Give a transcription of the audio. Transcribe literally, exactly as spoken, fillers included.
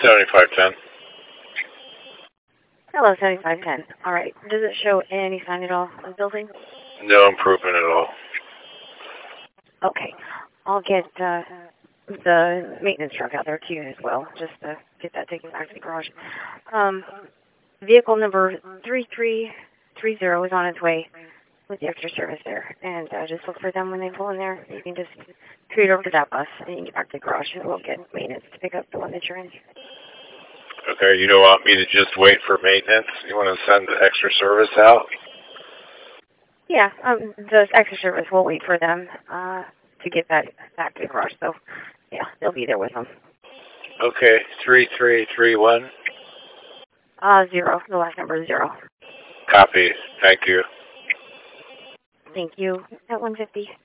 seventy-five ten. Hello, seventy-five ten. All right. Does it show any sign at all of the building? No improvement at all. Okay. I'll get uh, the maintenance truck out there to you as well, just to get that taken back to the garage. Um, vehicle number three three three zero is on its way with the extra service there. And uh, just look for them when they pull in there. You can just treat over to that bus and you can get back to the garage and we'll get maintenance to pick up the one that you're in. Okay, you don't want me to just wait for maintenance? You want to send the extra service out? Yeah, um, the extra service will wait for them uh, to get that back to the garage. So, yeah, they'll be there with them. Okay, three three three one. Uh, zero. The last number is zero. Copy. Thank you. Thank you. At one fifty.